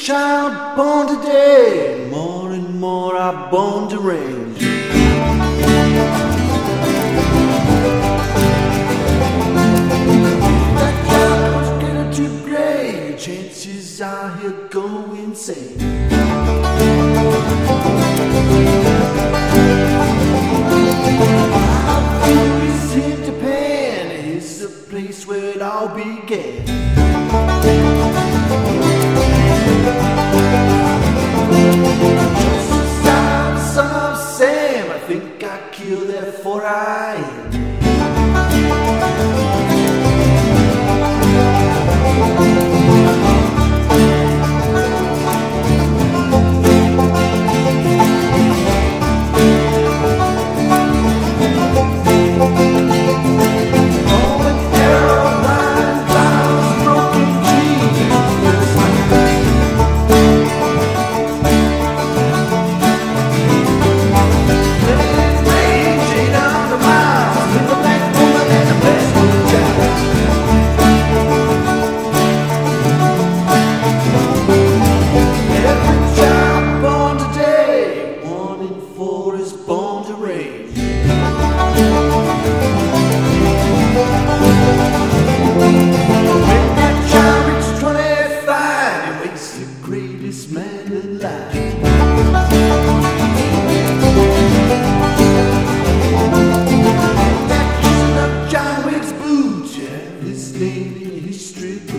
child born today, more and more are born deranged. That child was getting too gray, chances are he'll go insane. I'll feel his hit Japan is the place where it all began. Son of Sam, I think I killed, therefore I am. Born to rage. When that child reaches 25, he wakes the greatest man alive. That kissing of John Wick's boots, yeah, his name in history.